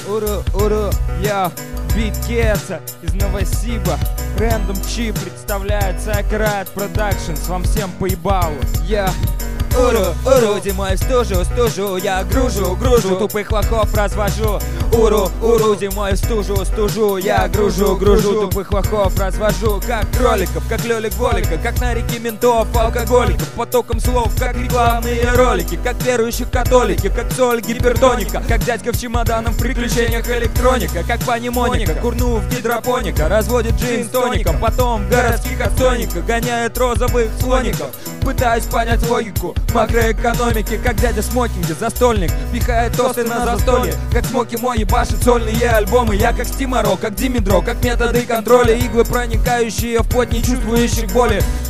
Уру, я Биткетса из Новосиба. Рэндом Чип представляет Сайкрайт Продакшнс. Вам всем поебалу. Я Уру, зимой стужу, я гружу, тупых лохов развожу. Уру, зимой стужу, я гружу, тупых лохов развожу. Как кроликов, как лёлик-голика, как на реке ментов, алкоголиков, потоком слов, как рекламные ролики, как верующих католики, как соль гипертоника, как дядька в чемоданом в приключениях электроника, как пани Моника, курнув гидропоника, разводит джин с тоником, потом в городских отстойниках гоняет розовых слоников. Пытаюсь понять логику макроэкономики, как дядя в смокинге, застольник, пихает тосты на застолье, как смоки мой ебашит сольные альбомы. Я как Стимаро, как Димидро, как методы контроля, иглы, проникающие в плоть не чувствующих боли.